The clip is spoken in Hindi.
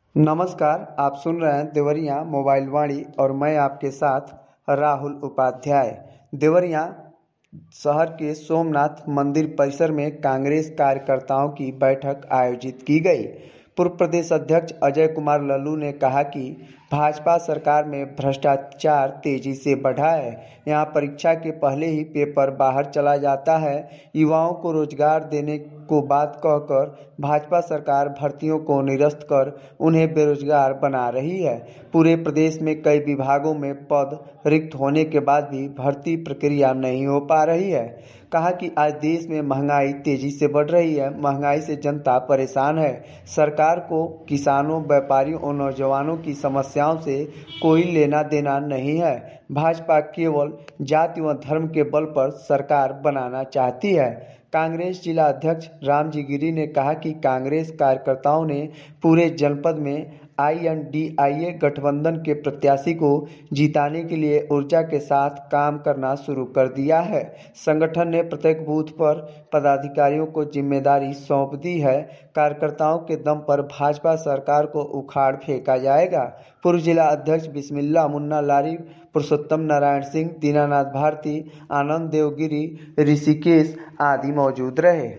नमस्कार, आप सुन रहे हैं देवरिया मोबाइल वाणी और मैं आपके साथ राहुल उपाध्याय। देवरिया शहर के सोमनाथ मंदिर परिसर में कांग्रेस कार्यकर्ताओं की बैठक आयोजित की गई। पूर्व प्रदेश अध्यक्ष अजय कुमार लल्लू ने कहा कि भाजपा सरकार में भ्रष्टाचार तेजी से बढ़ा है। यहाँ परीक्षा के पहले ही पेपर बाहर चला जाता है। युवाओं को रोजगार देने को बात कहकर भाजपा सरकार भर्तियों को निरस्त कर उन्हें बेरोजगार बना रही है। पूरे प्रदेश में कई विभागों में पद रिक्त होने के बाद भी भर्ती प्रक्रिया नहीं हो पा रही है। कहा कि आज देश में महंगाई तेजी से बढ़ रही है। महंगाई से जनता परेशान है। सरकार को किसानों, व्यापारियों और नौजवानों की समस्याओं से कोई लेना देना नहीं है। भाजपा केवल जाति व धर्म के बल पर सरकार बनाना चाहती है। कांग्रेस जिला अध्यक्ष रामजी गिरी ने कहा कि कांग्रेस कार्यकर्ताओं ने पूरे जनपद में INDIA गठबंधन के प्रत्याशी को जिताने के लिए ऊर्जा के साथ काम करना शुरू कर दिया है। संगठन ने प्रत्येक बूथ पर पदाधिकारियों को जिम्मेदारी सौंप दी है। कार्यकर्ताओं के दम पर भाजपा सरकार को उखाड़ फेंका जाएगा। पूर्व जिला अध्यक्ष बिस्मिल्ला मुन्ना लारी, पुरुषोत्तम नारायण सिंह, दीनानाथ भारती, आनंद देवगिरी, ऋषिकेश आदि मौजूद रहे।